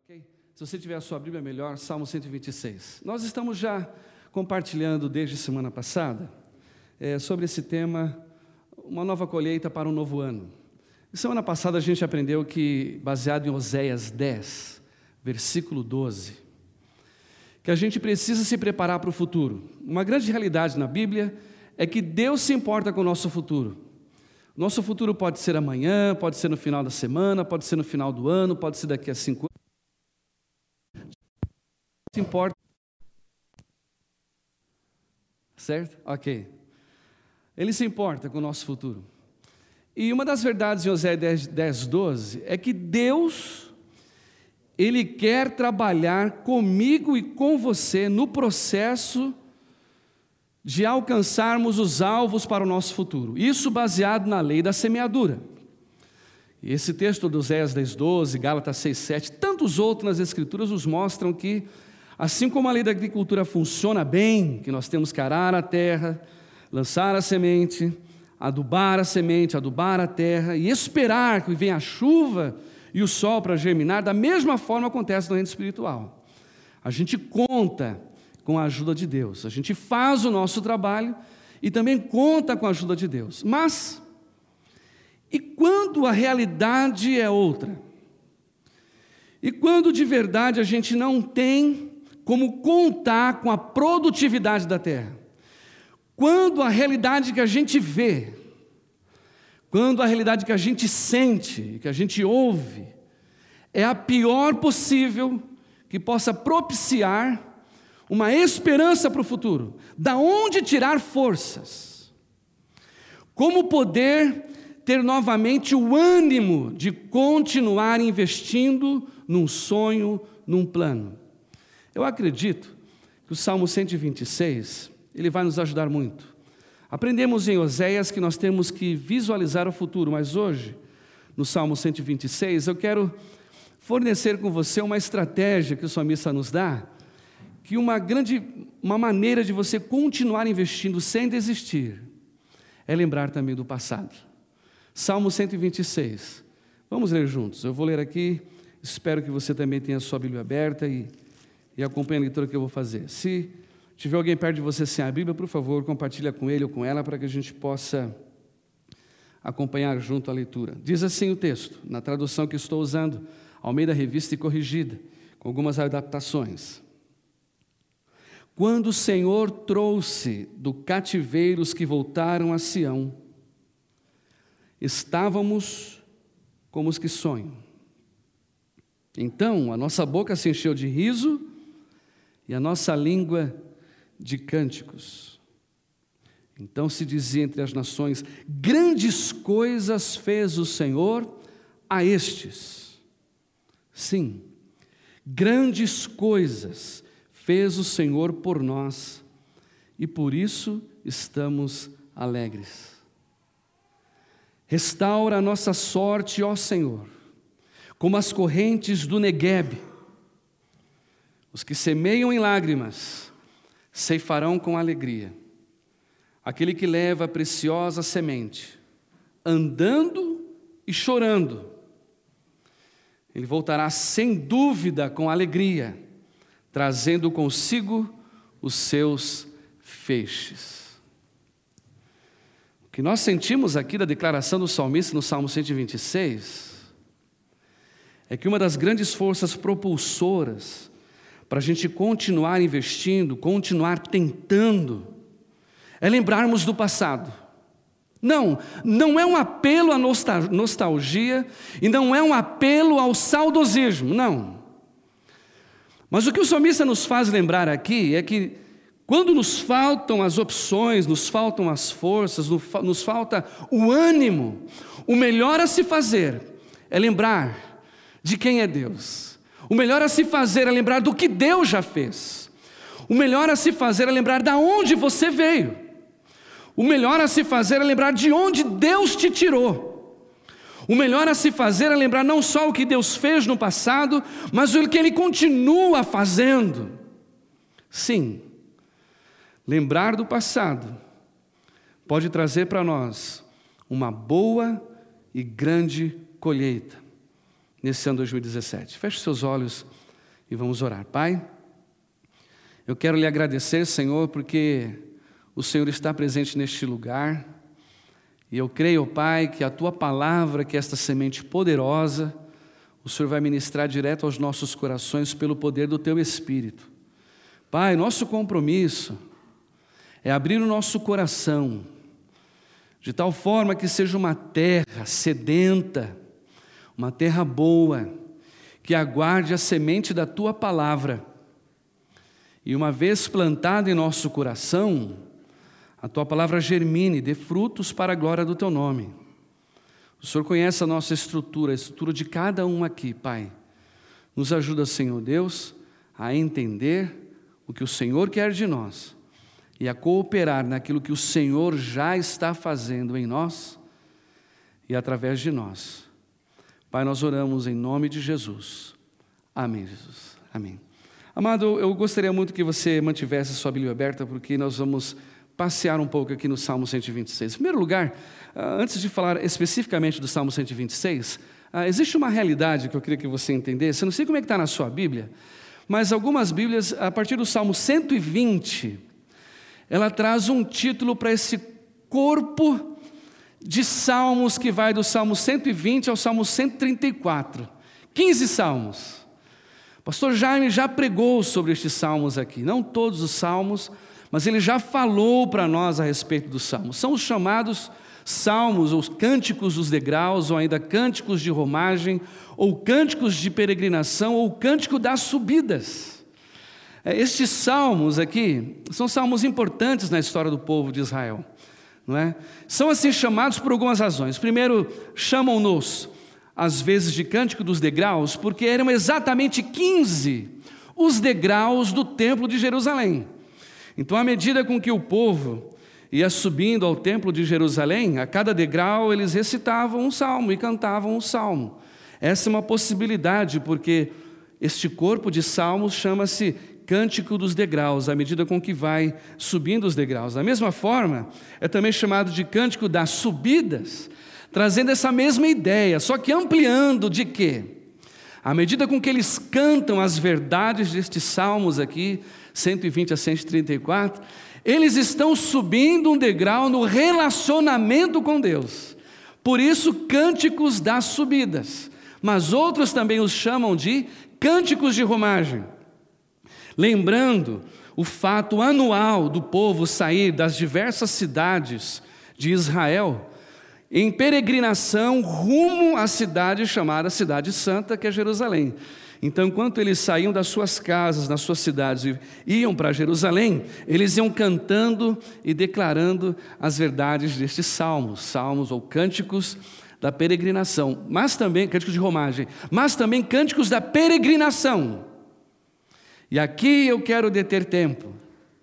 Ok? Se você tiver a sua Bíblia melhor, Salmo 126. Nós estamos já compartilhando desde semana passada sobre esse tema, uma nova colheita para um novo ano. E semana passada a gente aprendeu que, baseado em Oséias 10, versículo 12, que a gente precisa se preparar para o futuro. Uma grande realidade na Bíblia é que Deus se importa com o nosso futuro. Nosso futuro pode ser amanhã, pode ser no final da semana, pode ser no final do ano, pode ser daqui a 5 anos. Se importa. Certo? Ok. Ele se importa com o nosso futuro. E uma das verdades em Oséias 10, 12 é que Deus, Ele quer trabalhar comigo e com você no processo de alcançarmos os alvos para o nosso futuro. Isso baseado na lei da semeadura. E esse texto do Oséias 10, 12, Gálatas 6, 7, tantos outros nas Escrituras nos mostram que, assim como a lei da agricultura funciona bem, que nós temos que arar a terra, lançar a semente, adubar a terra e esperar que venha a chuva e o sol para germinar, da mesma forma acontece no reino espiritual. A gente conta com a ajuda de Deus, a gente faz o nosso trabalho e também conta com a ajuda de Deus. Mas, e quando a realidade é outra? E quando de verdade a gente não tem como contar com a produtividade da terra? Quando a realidade que a gente vê, quando a realidade que a gente sente, que a gente ouve, é a pior possível que possa propiciar uma esperança para o futuro, da onde tirar forças? Como poder ter novamente o ânimo de continuar investindo num sonho, num plano? Eu acredito que o Salmo 126, ele vai nos ajudar muito. Aprendemos em Oséias que nós temos que visualizar o futuro, mas hoje, no Salmo 126, eu quero fornecer com você uma estratégia que o salmista nos dá, que uma maneira de você continuar investindo sem desistir, é lembrar também do passado. Salmo 126, vamos ler juntos. Eu vou ler aqui, espero que você também tenha a sua Bíblia aberta e acompanhe a leitura que eu vou fazer. Se tiver alguém perto de você sem a Bíblia, por favor, compartilha com ele ou com ela para que a gente possa acompanhar junto a leitura. Diz assim o texto, na tradução que estou usando, Almeida Revista e Corrigida, com algumas adaptações. Quando o Senhor trouxe do cativeiro os que voltaram a Sião, estávamos como os que sonham. Então a nossa boca se encheu de riso e a nossa língua de cânticos. Então se dizia entre as nações: grandes coisas fez o Senhor a estes. Sim, grandes coisas fez o Senhor por nós, e por isso estamos alegres. Restaura a nossa sorte, ó Senhor, como as correntes do Neguebe. Os que semeiam em lágrimas ceifarão com alegria. Aquele que leva a preciosa semente, andando e chorando, ele voltará sem dúvida com alegria, trazendo consigo os seus feixes. O que nós sentimos aqui da declaração do salmista no Salmo 126 é que uma das grandes forças propulsoras para a gente continuar investindo, continuar tentando, é lembrarmos do passado. Não é um apelo à nostalgia e não é um apelo ao saudosismo, não. Mas o que o salmista nos faz lembrar aqui é que quando nos faltam as opções, nos faltam as forças, nos falta o ânimo, o melhor a se fazer é lembrar de quem é Deus. O melhor a se fazer é lembrar do que Deus já fez. O melhor a se fazer é lembrar de onde você veio. O melhor a se fazer é lembrar de onde Deus te tirou. O melhor a se fazer é lembrar não só o que Deus fez no passado, mas o que Ele continua fazendo. Sim, lembrar do passado pode trazer para nós uma boa e grande colheita nesse ano 2017. Feche seus olhos e vamos orar. Pai, eu quero lhe agradecer, Senhor, porque o Senhor está presente neste lugar, e eu creio, Pai, que a Tua palavra, que é esta semente poderosa, o Senhor vai ministrar direto aos nossos corações pelo poder do Teu Espírito. Pai, nosso compromisso é abrir o nosso coração, de tal forma que seja uma terra sedenta, uma terra boa, que aguarde a semente da Tua palavra. E uma vez plantada em nosso coração, a Tua palavra germine, dê frutos para a glória do Teu nome. O Senhor conhece a nossa estrutura, a estrutura de cada um aqui, Pai. Nos ajuda, Senhor Deus, a entender o que o Senhor quer de nós e a cooperar naquilo que o Senhor já está fazendo em nós e através de nós. Pai, nós oramos em nome de Jesus. Amém, Jesus. Amém. Amado, eu gostaria muito que você mantivesse a sua Bíblia aberta, porque nós vamos passear um pouco aqui no Salmo 126. Em primeiro lugar, antes de falar especificamente do Salmo 126, existe uma realidade que eu queria que você entendesse. Eu não sei como é que está na sua Bíblia, mas algumas Bíblias, a partir do Salmo 120, ela traz um título para esse corpo de salmos que vai do Salmo 120 ao Salmo 134. 15 salmos. O pastor Jaime já pregou sobre estes salmos aqui, não todos os salmos, mas ele já falou para nós a respeito dos salmos. São os chamados salmos, ou cânticos dos degraus, ou ainda cânticos de romagem, ou cânticos de peregrinação, ou cântico das subidas. Estes salmos aqui são salmos importantes na história do povo de Israel, não é? São assim chamados por algumas razões. Primeiro, chamam-nos às vezes de cântico dos degraus, porque eram exatamente 15 os degraus do templo de Jerusalém. Então, à medida com que o povo ia subindo ao templo de Jerusalém, a cada degrau eles recitavam um salmo e cantavam um salmo. Essa é uma possibilidade, porque este corpo de salmos chama-se cântico dos degraus, à medida com que vai subindo os degraus. Da mesma forma, é também chamado de cântico das subidas, trazendo essa mesma ideia, só que ampliando de quê? À medida com que eles cantam as verdades destes salmos aqui, 120 a 134, eles estão subindo um degrau no relacionamento com Deus. Por isso, cânticos das subidas. Mas outros também os chamam de cânticos de romagem. Lembrando o fato anual do povo sair das diversas cidades de Israel em peregrinação rumo à cidade chamada Cidade Santa, que é Jerusalém. Então, enquanto eles saíam das suas casas, das suas cidades e iam para Jerusalém, eles iam cantando e declarando as verdades destes salmos ou cânticos da peregrinação, mas também, cânticos de romagem, mas também cânticos da peregrinação. E aqui eu quero deter tempo,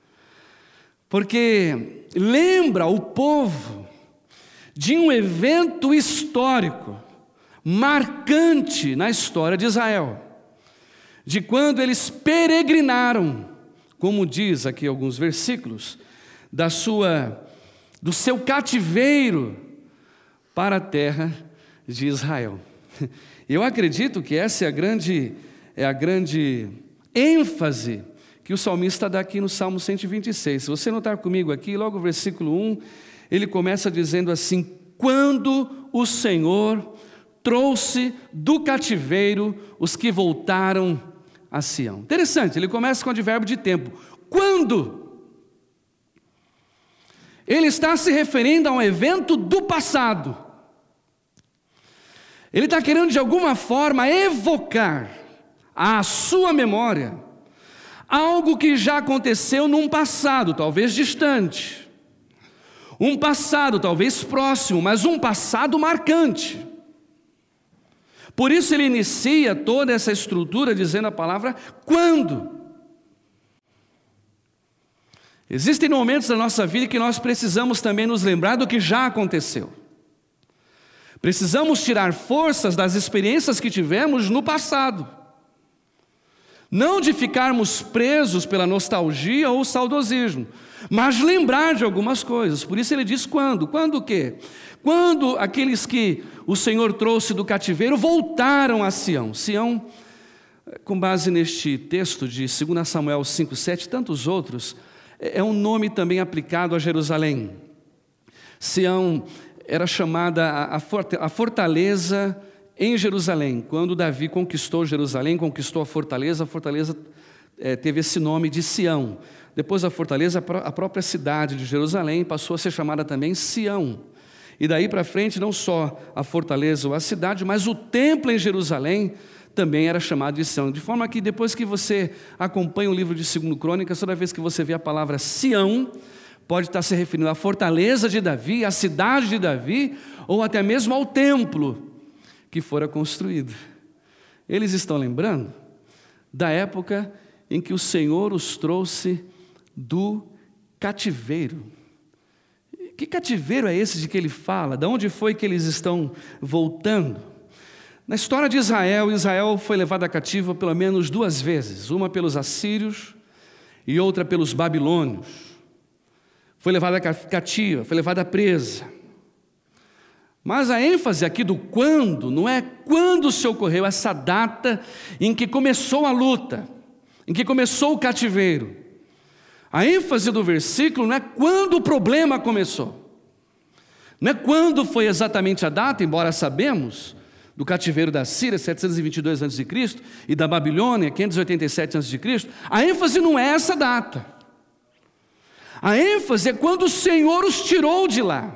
porque lembra o povo de um evento histórico, marcante na história de Israel, de quando eles peregrinaram, como diz aqui alguns versículos, do seu cativeiro para a terra de Israel. Eu acredito que essa é a grande ênfase que o salmista dá aqui no Salmo 126. Se você notar comigo aqui, logo o versículo 1, ele começa dizendo assim: quando o Senhor trouxe do cativeiro os que voltaram a Sião. Interessante, ele começa com o advérbio de tempo. Quando? Ele está se referindo a um evento do passado. Ele está querendo de alguma forma evocar à sua memória algo que já aconteceu num passado, talvez distante. Um passado talvez próximo, mas um passado marcante. Por isso ele inicia toda essa estrutura dizendo a palavra quando. Existem momentos da nossa vida que nós precisamos também nos lembrar do que já aconteceu. Precisamos tirar forças das experiências que tivemos no passado. Não de ficarmos presos pela nostalgia ou saudosismo, mas lembrar de algumas coisas. Por isso ele diz quando. Quando o quê? Quando aqueles que o Senhor trouxe do cativeiro voltaram a Sião. Sião com base neste texto de 2 Samuel 5,7 e tantos outros, é um nome também aplicado a Jerusalém. Sião era chamada a fortaleza em Jerusalém. Quando Davi conquistou Jerusalém, conquistou a fortaleza teve esse nome de Sião. Depois da fortaleza, a própria cidade de Jerusalém passou a ser chamada também Sião. E daí para frente, não só a fortaleza ou a cidade, mas o templo em Jerusalém também era chamado de Sião. De forma que depois que você acompanha o livro de 2 Crônicas, toda vez que você vê a palavra Sião, pode estar se referindo à fortaleza de Davi, à cidade de Davi, ou até mesmo ao templo que fora construído. Eles estão lembrando da época em que o Senhor os trouxe do cativeiro. Que cativeiro é esse de que ele fala? De onde foi que eles estão voltando? Na história de Israel foi levada cativa pelo menos 2 vezes, uma pelos assírios e outra pelos babilônios. Foi levada cativa, foi levada presa. Mas a ênfase aqui do quando, não é quando se ocorreu essa data em que começou a luta, em que começou o cativeiro. A ênfase do versículo não é quando o problema começou. Não é quando foi exatamente a data, embora sabemos do cativeiro da Síria, 722 a.C., e da Babilônia, 587 a.C., a ênfase não é essa data. A ênfase é quando o Senhor os tirou de lá.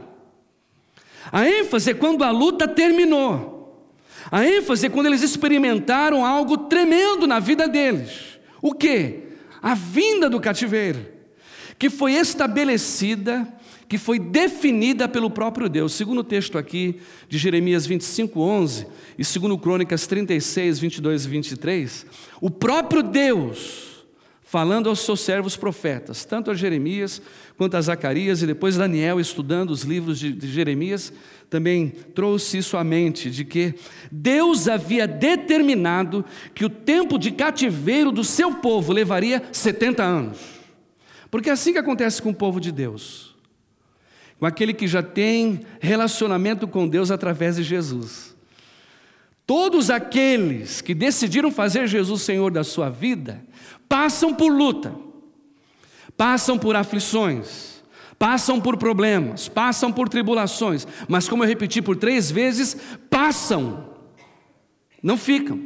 A ênfase é quando a luta terminou. A ênfase é quando eles experimentaram algo tremendo na vida deles. O quê? A vinda do cativeiro, que foi estabelecida, que foi definida pelo próprio Deus. Segundo o texto aqui de Jeremias 25:11 e segundo Crônicas 36, 22 e 23, o próprio Deus, falando aos seus servos profetas, tanto a Jeremias quanto a Zacarias, e depois Daniel, estudando os livros de Jeremias, também trouxe isso à mente, de que Deus havia determinado que o tempo de cativeiro do seu povo levaria 70 anos. Porque é assim que acontece com o povo de Deus, com aquele que já tem relacionamento com Deus através de Jesus. Todos aqueles que decidiram fazer Jesus Senhor da sua vida, passam por luta, passam por aflições, passam por problemas, passam por tribulações, mas como eu repeti por 3 vezes, passam, não ficam.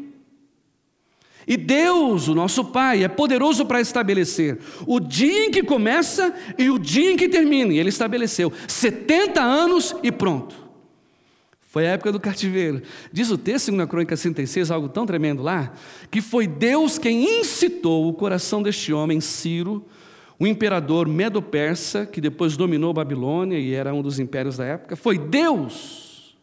E Deus, o nosso Pai, é poderoso para estabelecer o dia em que começa e o dia em que termina. E Ele estabeleceu 70 anos e pronto. Foi a época do cativeiro. Diz o texto, na Crônica 36, algo tão tremendo lá, que foi Deus quem incitou o coração deste homem, Ciro, o imperador medo-persa, que depois dominou Babilônia e era um dos impérios da época. Foi Deus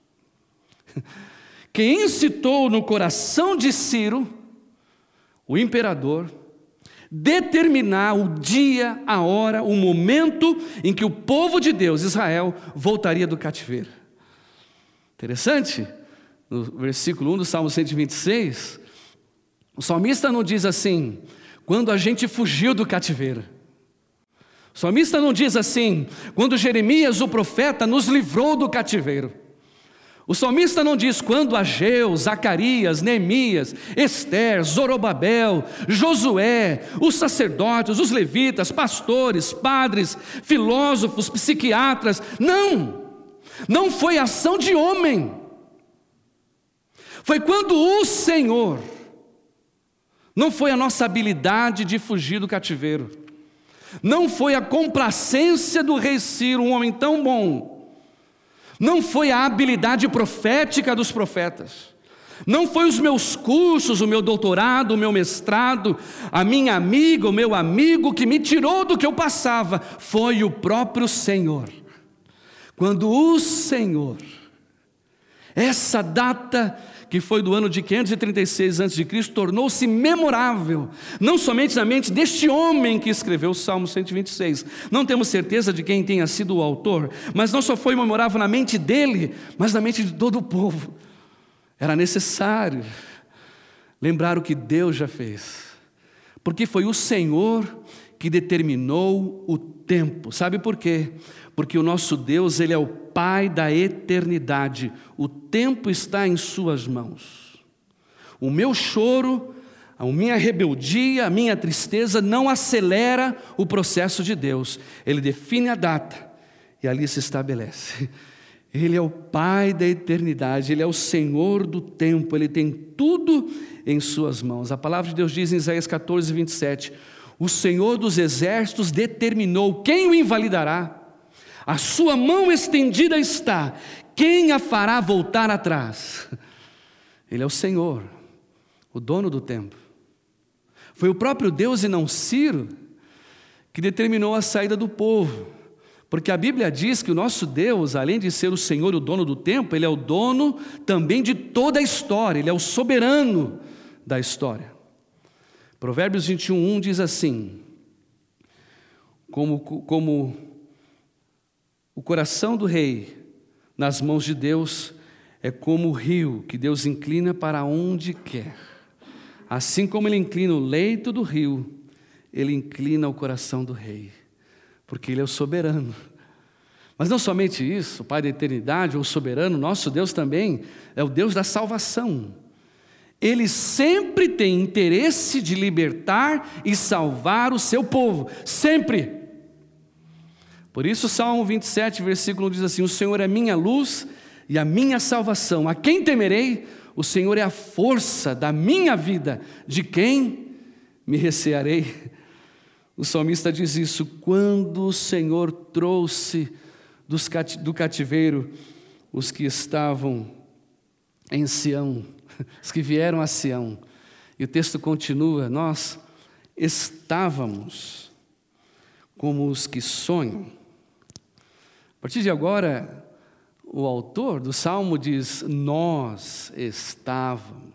quem incitou no coração de Ciro, o imperador, determinar o dia, a hora, o momento em que o povo de Deus, Israel, voltaria do cativeiro. Interessante, no versículo 1 do Salmo 126, o salmista não diz assim, quando a gente fugiu do cativeiro. O salmista não diz assim, quando Jeremias, o profeta, nos livrou do cativeiro. O salmista não diz quando Ageu, Zacarias, Neemias, Ester, Zorobabel, Josué, os sacerdotes, os levitas, pastores, padres, filósofos, psiquiatras. Não foi ação de homem. Foi quando o Senhor, não foi a nossa habilidade de fugir do cativeiro, não foi a complacência do rei Ciro, um homem tão bom, não foi a habilidade profética dos profetas, não foi os meus cursos, o meu doutorado, o meu mestrado, a minha amiga, o meu amigo que me tirou do que eu passava, foi o próprio Senhor. Quando o Senhor, essa data que foi do ano de 536 a.C., tornou-se memorável, não somente na mente deste homem que escreveu o Salmo 126. Não temos certeza de quem tenha sido o autor, mas não só foi memorável na mente dele, mas na mente de todo o povo. Era necessário lembrar o que Deus já fez, porque foi o Senhor que determinou o tempo. Sabe por quê? Porque o nosso Deus, Ele é o Pai da eternidade. O tempo está em suas mãos. O meu choro, A minha rebeldia, a minha tristeza não acelera o processo de Deus. Ele define a data e ali se estabelece. Ele é o Pai da eternidade, Ele é o Senhor do tempo, Ele tem tudo em suas mãos. A palavra de Deus diz em Isaías 14, 27, o Senhor dos exércitos determinou quem o invalidará. A sua mão estendida está, quem a fará voltar atrás? Ele é o Senhor, o dono do tempo. Foi o próprio Deus e não Ciro que determinou a saída do povo. Porque a Bíblia diz que o nosso Deus, além de ser o Senhor, o dono do tempo, Ele é o dono também de toda a história, Ele é o soberano da história. Provérbios 21:1 diz assim, como o coração do rei nas mãos de Deus é como o rio que Deus inclina para onde quer. Assim como Ele inclina o leito do rio, Ele inclina o coração do rei, porque Ele é o soberano. Mas não somente isso, o Pai da eternidade, o soberano, nosso Deus também é o Deus da salvação. Ele sempre tem interesse de libertar e salvar o seu povo, sempre. Por isso, Salmo 27, versículo 1 diz assim, o Senhor é minha luz e a minha salvação, a quem temerei? O Senhor é a força da minha vida, de quem me recearei? O salmista diz isso, quando o Senhor trouxe do cativeiro os que estavam em Sião, os que vieram a Sião. E o texto continua, nós estávamos como os que sonham. A partir de agora, o autor do Salmo diz, nós estávamos.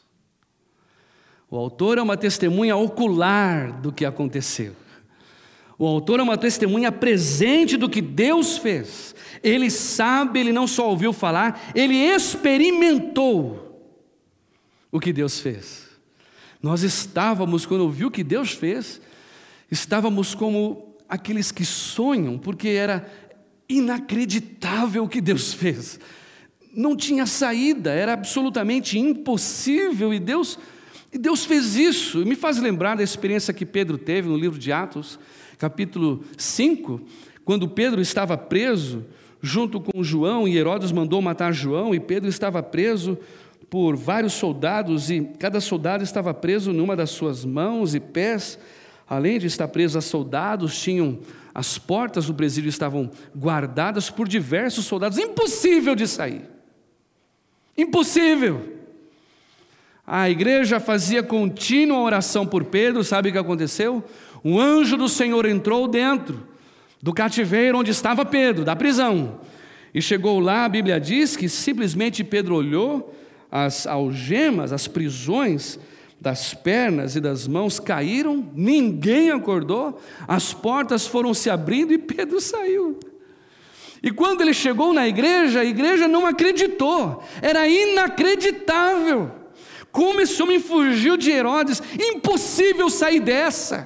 O autor é uma testemunha ocular do que aconteceu. O autor é uma testemunha presente do que Deus fez. Ele sabe, ele não só ouviu falar, ele experimentou o que Deus fez. Nós estávamos, quando ouviu o que Deus fez, estávamos como aqueles que sonham, porque era inacreditável o que Deus fez. Não tinha saída, era absolutamente impossível, e Deus fez isso. E me faz lembrar da experiência que Pedro teve no livro de Atos, capítulo 5, quando Pedro estava preso junto com João, e Herodes mandou matar João, e Pedro estava preso por vários soldados, e cada soldado estava preso numa das suas mãos e pés. Além de estar preso a soldados, tinham as portas do presídio estavam guardadas por diversos soldados, impossível de sair, impossível. A igreja fazia contínua oração por Pedro. Sabe o que aconteceu? Um anjo do Senhor entrou dentro do cativeiro onde estava Pedro, da prisão, e chegou lá. A Bíblia diz que simplesmente Pedro olhou, as algemas, as prisões das pernas e das mãos caíram, ninguém acordou, as portas foram se abrindo e Pedro saiu. E quando ele chegou na igreja, a igreja não acreditou, era inacreditável. Como esse homem fugiu de Herodes? Impossível sair dessa.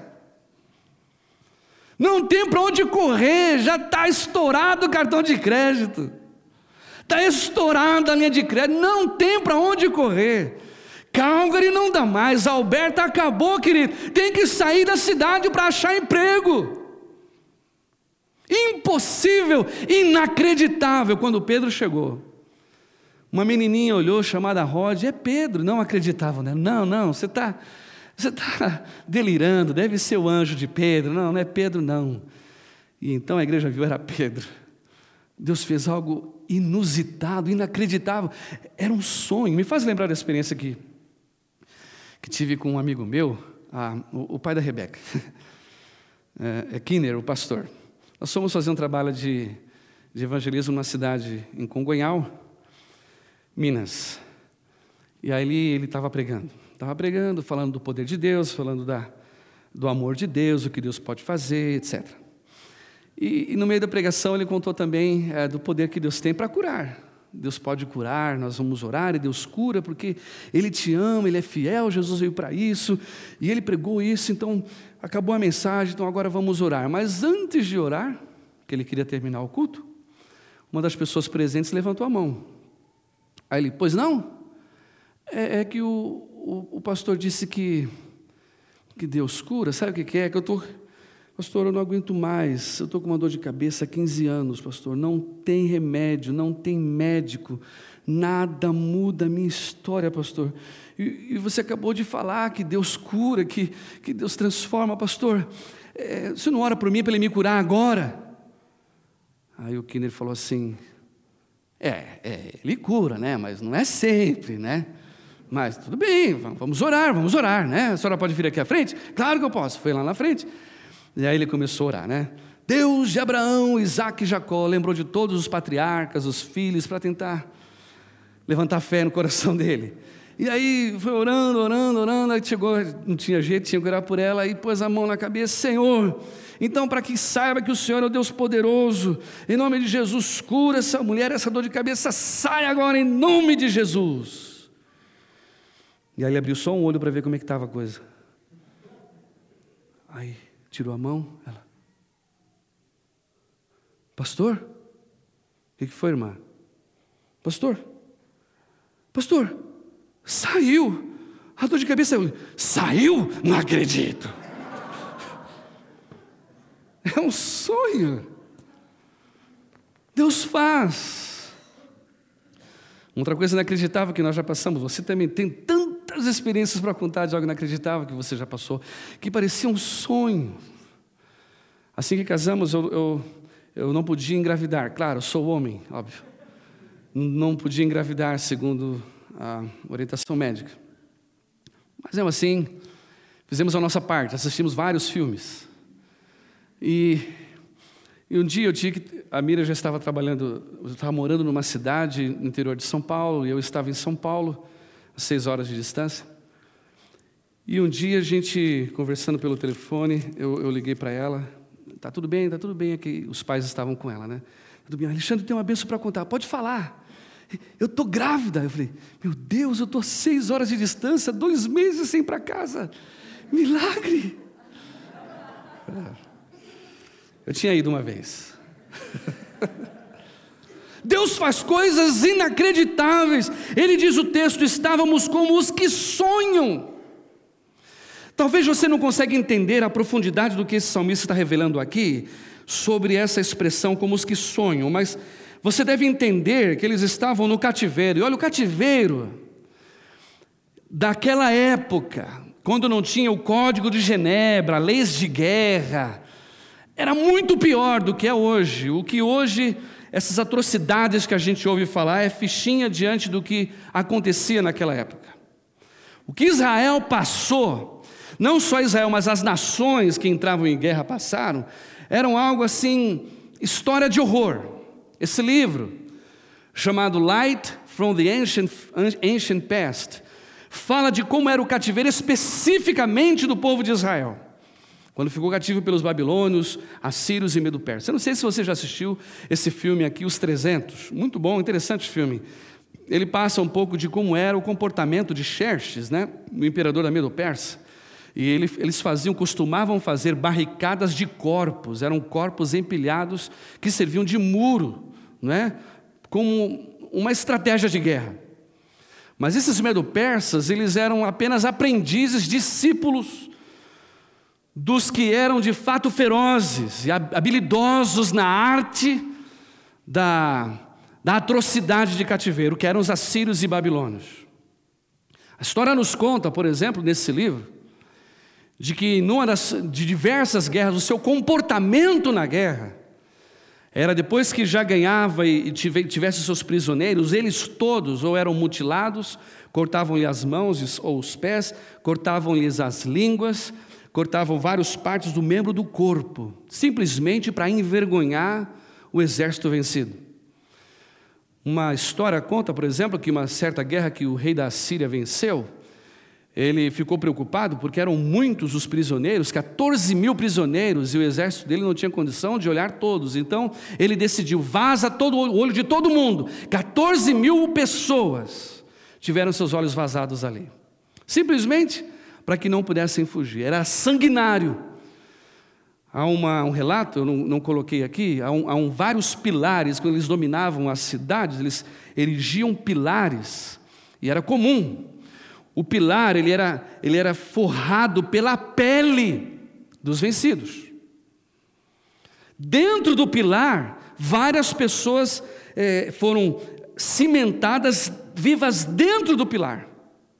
Não tem para onde correr, já está estourado o cartão de crédito, está estourada a linha de crédito, não tem para onde correr. Calgary não dá mais, Alberta acabou, querido, tem que sair da cidade para achar emprego. Impossível, inacreditável. Quando Pedro chegou, uma menininha olhou, chamada Rod, é Pedro. Não acreditavam, né? Não, você está delirando, deve ser o anjo de Pedro. Não é Pedro não. E então a igreja viu, era Pedro. Deus fez algo inusitado, inacreditável, era um sonho. Me faz lembrar da experiência que tive com um amigo meu, o pai da Rebeca, Kinner, o pastor. Nós fomos fazer um trabalho de evangelismo numa cidade em Congonhal, Minas. E aí ele estava pregando, falando do poder de Deus, falando do amor de Deus, o que Deus pode fazer, etc. E no meio da pregação ele contou também do poder que Deus tem para curar. Deus pode curar, nós vamos orar e Deus cura, porque Ele te ama, Ele é fiel, Jesus veio para isso, e Ele pregou isso, então acabou a mensagem, então agora vamos orar. Mas antes de orar, que ele queria terminar o culto, uma das pessoas presentes levantou a mão. Aí ele, pois não? É que o o pastor disse que Deus cura. Sabe o que é? Pastor, eu não aguento mais, eu estou com uma dor de cabeça há 15 anos, pastor, não tem remédio, não tem médico, nada muda a minha história, pastor. E você acabou de falar que Deus cura, que Deus transforma, pastor, você não ora por mim para Ele me curar agora? Aí o Kinner falou assim, Ele cura, né? Mas não é sempre, né? Mas tudo bem, vamos orar, né? A senhora pode vir aqui à frente? Claro que eu posso. Foi lá na frente. E aí ele começou a orar, né? Deus de Abraão, Isaac e Jacó, lembrou de todos os patriarcas, os filhos, para tentar levantar fé no coração dele. E aí foi orando, aí chegou, não tinha jeito, tinha que orar por ela, aí pôs a mão na cabeça, Senhor, então para que saiba que o Senhor é o Deus poderoso, em nome de Jesus, cura essa mulher, essa dor de cabeça, sai agora em nome de Jesus. E aí ele abriu só um olho para ver como é que estava a coisa. Aí tirou a mão, ela, pastor, o que foi, irmã? Pastor, saiu, a dor de cabeça saiu? Não acredito. É um sonho. Deus faz. Outra coisa inacreditável que nós já passamos, você também tem tantas experiências para contar de algo inacreditável que você já passou, que parecia um sonho. Assim que casamos, eu não podia engravidar. Claro, eu sou homem, óbvio. Não podia engravidar segundo a orientação médica. Mas mesmo assim, fizemos a nossa parte, assistimos vários filmes. E um dia a Mira já estava trabalhando, eu estava morando numa cidade no interior de São Paulo, e eu estava em São Paulo, a 6 horas de distância. E um dia a gente, conversando pelo telefone, eu liguei para ela, tá tudo bem, aqui os pais estavam com ela, né? Tudo bem, Alexandre, tem uma bênção para contar, pode falar. Eu estou grávida. Eu falei, meu Deus, eu estou 6 horas de distância, 2 meses sem ir para casa. Milagre. Eu tinha ido uma vez. Deus faz coisas inacreditáveis. Ele diz o texto, estávamos como os que sonham. Talvez você não consiga entender a profundidade do que esse salmista está revelando aqui, sobre essa expressão como os que sonham, mas você deve entender que eles estavam no cativeiro. E olha, o cativeiro daquela época, quando não tinha o Código de Genebra, leis de guerra, era muito pior do que é hoje. O que hoje, essas atrocidades que a gente ouve falar, é fichinha diante do que acontecia naquela época. O que Israel passou, não só Israel, mas as nações que entravam em guerra passaram, eram algo assim, história de horror. Esse livro, chamado Light from the Ancient Past, fala de como era o cativeiro especificamente do povo de Israel, quando ficou cativo pelos babilônios, assírios e medo-persas. Eu não sei se você já assistiu esse filme aqui, Os 300, muito bom, interessante filme. Ele passa um pouco de como era o comportamento de Xerxes, né, o imperador da Medo-Persa. E eles costumavam fazer barricadas de corpos, eram corpos empilhados que serviam de muro, né? Como uma estratégia de guerra. Mas esses medo-persas, eles eram apenas aprendizes, discípulos dos que eram de fato ferozes e habilidosos na arte da atrocidade de cativeiro, que eram os assírios e babilônios. A história nos conta, por exemplo, nesse livro, de que de diversas guerras, o seu comportamento na guerra era depois que já ganhava e tivesse seus prisioneiros, eles todos ou eram mutilados, cortavam-lhe as mãos ou os pés, cortavam-lhes as línguas, cortavam várias partes do membro do corpo, simplesmente para envergonhar o exército vencido. Uma história conta, por exemplo, que uma certa guerra que o rei da Síria venceu, ele ficou preocupado porque eram muitos os prisioneiros, 14 mil prisioneiros, e o exército dele não tinha condição de olhar todos. Então ele decidiu, vaza todo o olho de todo mundo. 14 mil pessoas tiveram seus olhos vazados ali, simplesmente para que não pudessem fugir. Era sanguinário. Há um relato, eu não coloquei aqui, há vários pilares. Quando eles dominavam as cidades, eles erigiam pilares, e era comum O pilar, ele era forrado pela pele dos vencidos. Dentro do pilar, várias pessoas foram cimentadas vivas dentro do pilar.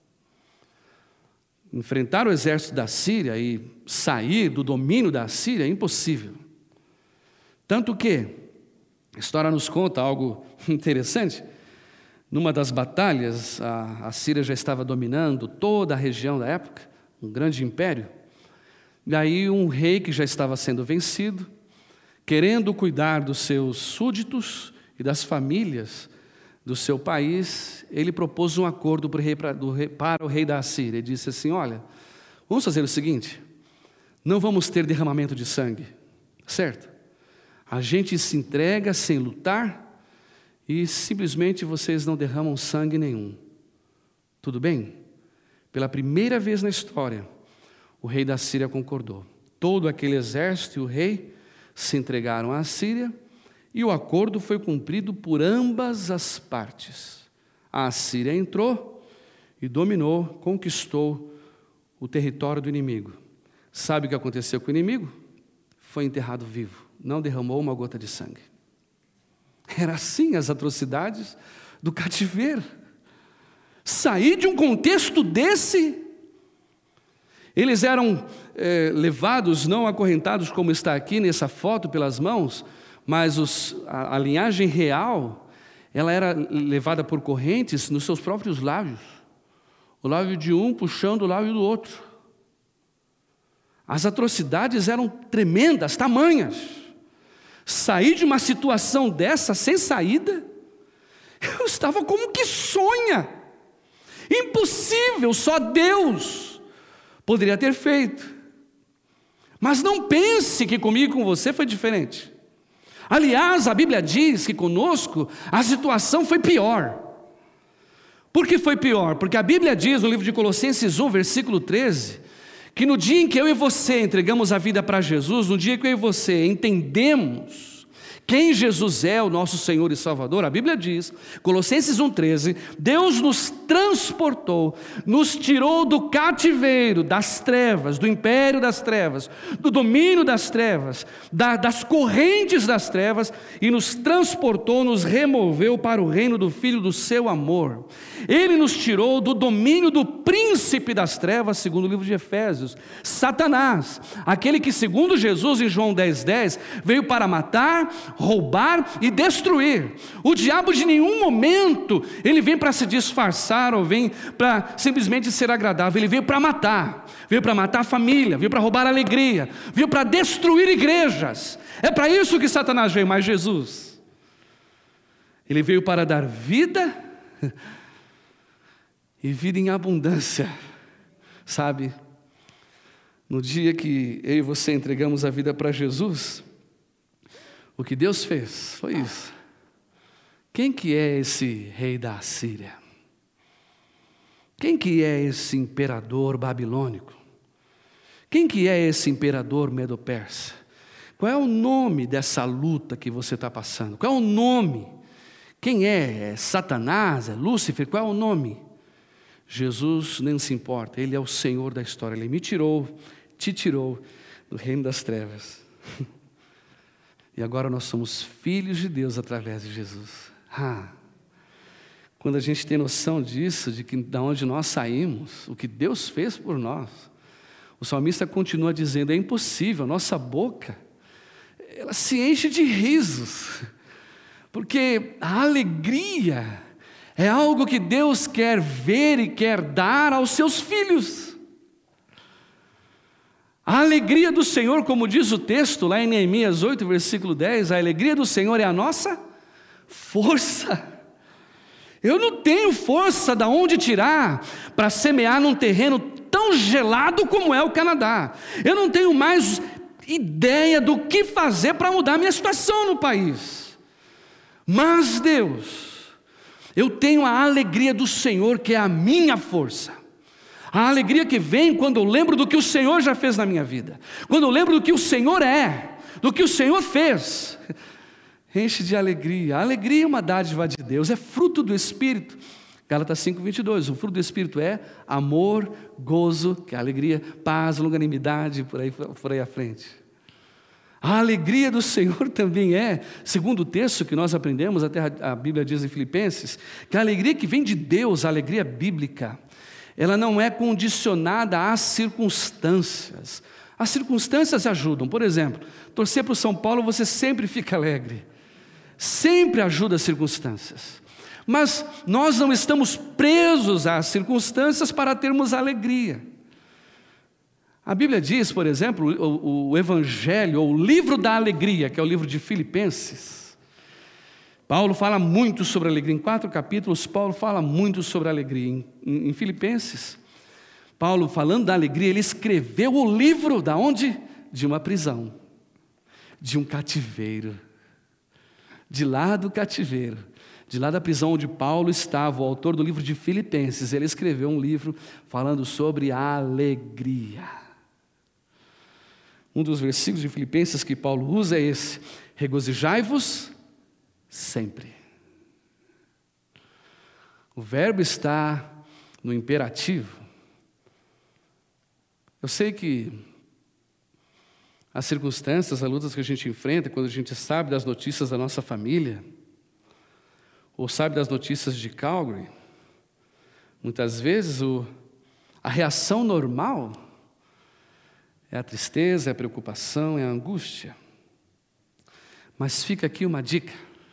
Enfrentar o exército da Síria e sair do domínio da Síria é impossível. Tanto que a história nos conta algo interessante. Numa das batalhas, a Síria já estava dominando toda a região da época, um grande império. E aí um rei que já estava sendo vencido, querendo cuidar dos seus súditos e das famílias do seu país, ele propôs um acordo para o rei da Síria. Ele disse assim: olha, vamos fazer o seguinte, não vamos ter derramamento de sangue, certo? A gente se entrega sem lutar e simplesmente vocês não derramam sangue nenhum. Tudo bem? Pela primeira vez na história, o rei da Síria concordou. Todo aquele exército e o rei se entregaram à Síria e o acordo foi cumprido por ambas as partes. A Síria entrou e dominou, conquistou o território do inimigo. Sabe o que aconteceu com o inimigo? Foi enterrado vivo, não derramou uma gota de sangue. Era assim as atrocidades do cativeiro. Sair de um contexto desse, eles eram levados, não acorrentados como está aqui nessa foto pelas mãos, mas a linhagem real, ela era levada por correntes nos seus próprios lábios. O lábio de um puxando o lábio do outro. As atrocidades eram tremendas, tamanhas. Sair de uma situação dessa sem saída, eu estava como que sonha. Impossível, só Deus poderia ter feito. Mas não pense que comigo e com você foi diferente. Aliás, a Bíblia diz que conosco a situação foi pior. Por que foi pior? Porque a Bíblia diz no livro de Colossenses 1, versículo 13, que no dia em que eu e você entregamos a vida para Jesus, no dia que eu e você entendemos quem Jesus é, o nosso Senhor e Salvador, a Bíblia diz, Colossenses 1,13, Deus nos transportou, nos tirou do cativeiro, das trevas, do império das trevas, do domínio das trevas, das correntes das trevas, e nos transportou, nos removeu para o reino do Filho do seu amor. Ele nos tirou do domínio do príncipe das trevas, segundo o livro de Efésios, Satanás, aquele que, segundo Jesus em João 10,10, veio para matar, roubar e destruir. O diabo de nenhum momento ele vem para se disfarçar ou vem para simplesmente ser agradável. Ele veio para matar a família, veio para roubar a alegria, veio para destruir igrejas. É para isso que Satanás veio. Mas Jesus, ele veio para dar vida e vida em abundância. Sabe, no dia que eu e você entregamos a vida para Jesus, o que Deus fez foi isso. Quem que é esse rei da Síria? Quem que é esse imperador babilônico? Quem que é esse imperador medo-persa? Qual é o nome dessa luta que você está passando? Qual é o nome? Quem é? É Satanás? É Lúcifer? Qual é o nome? Jesus nem se importa, Ele é o Senhor da história. Ele me tirou, te tirou do reino das trevas. E agora nós somos filhos de Deus através de Jesus. Quando a gente tem noção disso, de onde nós saímos, o que Deus fez por nós, o salmista continua dizendo, é impossível, a nossa boca, ela se enche de risos, porque a alegria é algo que Deus quer ver e quer dar aos seus filhos. A alegria do Senhor, como diz o texto lá em Neemias 8, versículo 10, a alegria do Senhor é a nossa força. Eu não tenho força de onde tirar para semear num terreno tão gelado como é o Canadá. Eu não tenho mais ideia do que fazer para mudar a minha situação no país. Mas Deus, eu tenho a alegria do Senhor que é a minha força. A alegria que vem quando eu lembro do que o Senhor já fez na minha vida. Quando eu lembro do que o Senhor é, do que o Senhor fez. Enche de alegria. A alegria é uma dádiva de Deus, é fruto do Espírito. Gálatas 5:22, o fruto do Espírito é amor, gozo, que é alegria, paz, longanimidade, por aí à frente. A alegria do Senhor também é, segundo o texto que nós aprendemos, até a Bíblia diz em Filipenses, que a alegria que vem de Deus, a alegria bíblica, ela não é condicionada às circunstâncias. As circunstâncias ajudam. Por exemplo, torcer para o São Paulo, você sempre fica alegre. Sempre ajuda as circunstâncias. Mas nós não estamos presos às circunstâncias para termos alegria. A Bíblia diz, por exemplo, o Evangelho, ou o livro da alegria, que é o livro de Filipenses. Paulo fala muito sobre alegria. Em 4 capítulos, Paulo fala muito sobre alegria. Em Filipenses, Paulo, falando da alegria, ele escreveu o livro da onde? De uma prisão, de um cativeiro. De lá do cativeiro, de lá da prisão onde Paulo estava, o autor do livro de Filipenses, ele escreveu um livro falando sobre a alegria. Um dos versículos de Filipenses que Paulo usa é esse: regozijai-vos sempre. O verbo está no imperativo. Eu sei que as circunstâncias, as lutas que a gente enfrenta, quando a gente sabe das notícias da nossa família, ou sabe das notícias de Calgary, muitas vezes a reação normal é a tristeza, é a preocupação, é a angústia. Mas fica aqui uma dica: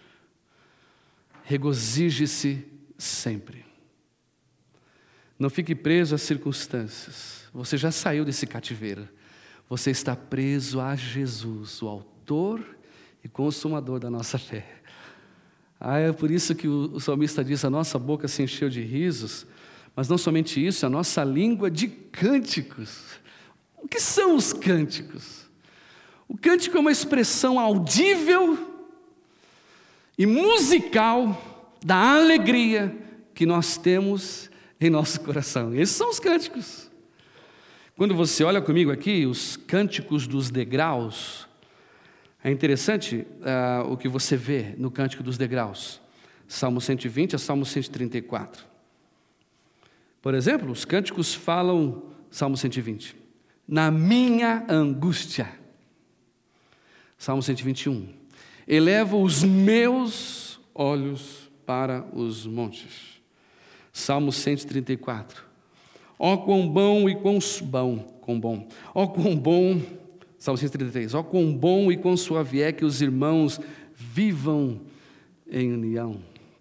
regozije-se sempre. Não fique preso às circunstâncias. Você já saiu desse cativeiro. Você está preso a Jesus, o autor e consumador da nossa fé. É por isso que o salmista diz: a nossa boca se encheu de risos, mas não somente isso, a nossa língua de cânticos. O que são os cânticos? O cântico é uma expressão audível e musical da alegria que nós temos em nosso coração. Esses são os cânticos. Quando você olha comigo aqui, os cânticos dos degraus, é interessante o que você vê no cântico dos degraus. Salmo 120 a Salmo 134. Por exemplo, os cânticos falam, Salmo 120, na minha angústia. Salmo 121, elevo os meus olhos para os montes. Salmo 134, ó quão bom e quão bom, ó quão bom, Salmo 133, ó quão bom e quão suave é que os irmãos vivam em união.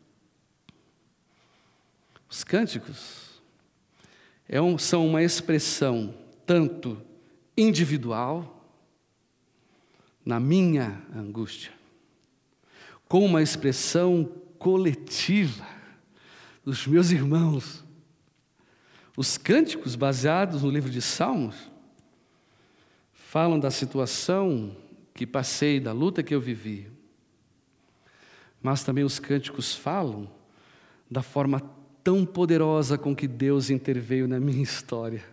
Os cânticos são uma expressão tanto individual, na minha angústia, como uma expressão coletiva dos meus irmãos. Os cânticos baseados no livro de Salmos falam da situação que passei, da luta que eu vivi. Mas também os cânticos falam da forma tão poderosa com que Deus interveio na minha história.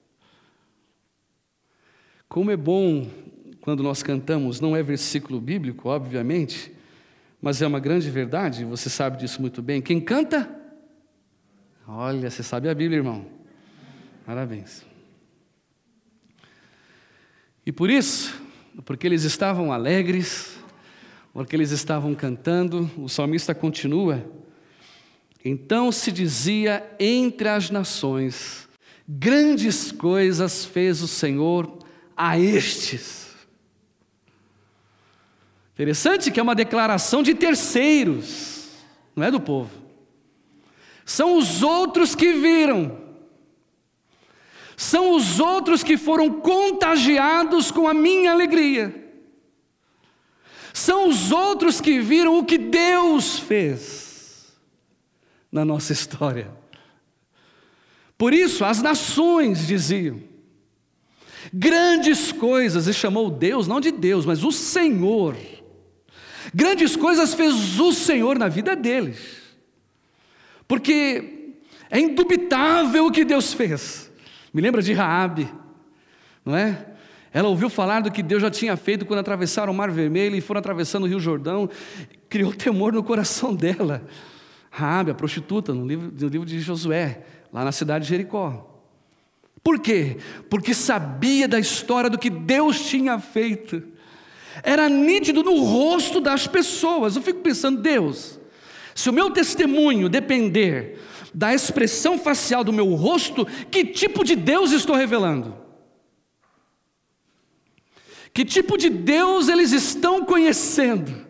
Como é bom quando nós cantamos, não é versículo bíblico, obviamente, mas é uma grande verdade, você sabe disso muito bem. Quem canta? Olha, você sabe a Bíblia, irmão. Parabéns. E por isso, porque eles estavam alegres, porque eles estavam cantando, o salmista continua: então se dizia entre as nações, grandes coisas fez o Senhor a estes. Interessante que é uma declaração de terceiros, não é do povo. São os outros que viram. São os outros que foram contagiados com a minha alegria. São os outros que viram o que Deus fez na nossa história. Por isso, as nações diziam, grandes coisas, e chamou Deus, não de Deus, mas o Senhor. Grandes coisas fez o Senhor na vida deles. Porque é indubitável o que Deus fez. Me lembra de Raabe, não é? Ela ouviu falar do que Deus já tinha feito quando atravessaram o Mar Vermelho e foram atravessando o Rio Jordão. Criou temor no coração dela. Raabe, a prostituta, no livro de Josué, lá na cidade de Jericó. Por quê? Porque sabia da história do que Deus tinha feito. Era nítido no rosto das pessoas. Eu fico pensando, Deus, se o meu testemunho depender da expressão facial do meu rosto, que tipo de Deus estou revelando? Que tipo de Deus eles estão conhecendo?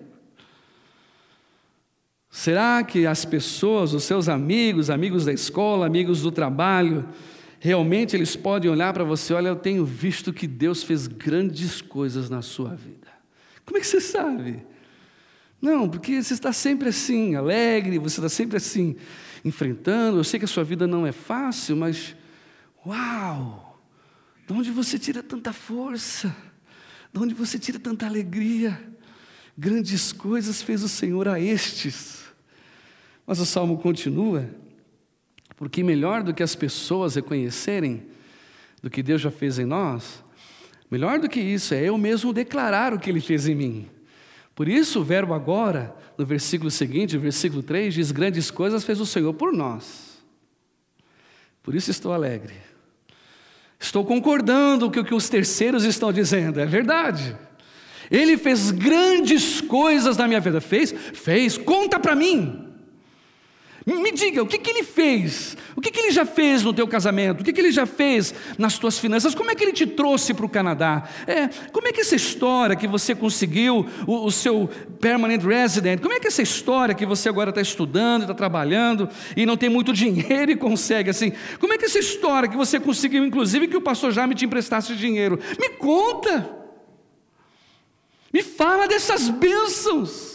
Será que as pessoas, os seus amigos, amigos da escola, amigos do trabalho, realmente eles podem olhar para você, olha, eu tenho visto que Deus fez grandes coisas na sua vida. Como é que você sabe? Não, porque você está sempre assim, alegre, você está sempre assim, enfrentando. Eu sei que a sua vida não é fácil, mas, uau, de onde você tira tanta força? De onde você tira tanta alegria? Grandes coisas fez o Senhor a estes. Mas o Salmo continua, porque melhor do que as pessoas reconhecerem do que Deus já fez em nós, melhor do que isso é eu mesmo declarar o que Ele fez em mim. Por isso o verbo agora, no versículo seguinte, versículo 3, diz: grandes coisas fez o Senhor por nós. Por isso estou alegre. Estou concordando com o que os terceiros estão dizendo, é verdade. Ele fez grandes coisas na minha vida. Fez, conta para mim. Me diga, o que Ele fez? O que Ele já fez no teu casamento? O que Ele já fez nas tuas finanças? Como é que Ele te trouxe para o Canadá? Como é que essa história que você conseguiu o seu permanent resident, como é que essa história que você agora está estudando, está trabalhando e não tem muito dinheiro e consegue assim? Como é que essa história que você conseguiu, inclusive que o pastor Jaime te emprestasse dinheiro? Me conta! Me fala dessas bênçãos.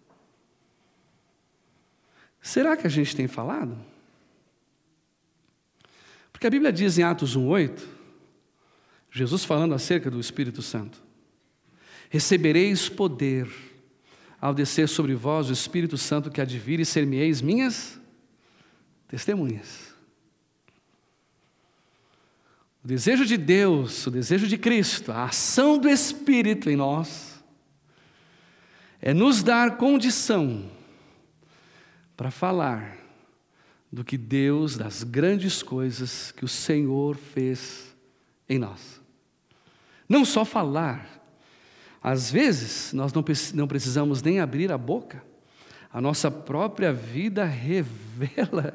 Será que a gente tem falado? Porque a Bíblia diz em Atos 1:8, Jesus falando acerca do Espírito Santo: recebereis poder ao descer sobre vós o Espírito Santo que há de vir, e ser-me-eis minhas testemunhas. O desejo de Deus, o desejo de Cristo, a ação do Espírito em nós, é nos dar condição para falar do que Deus, das grandes coisas que o Senhor fez em nós. Não só falar, às vezes nós não precisamos nem abrir a boca, a nossa própria vida revela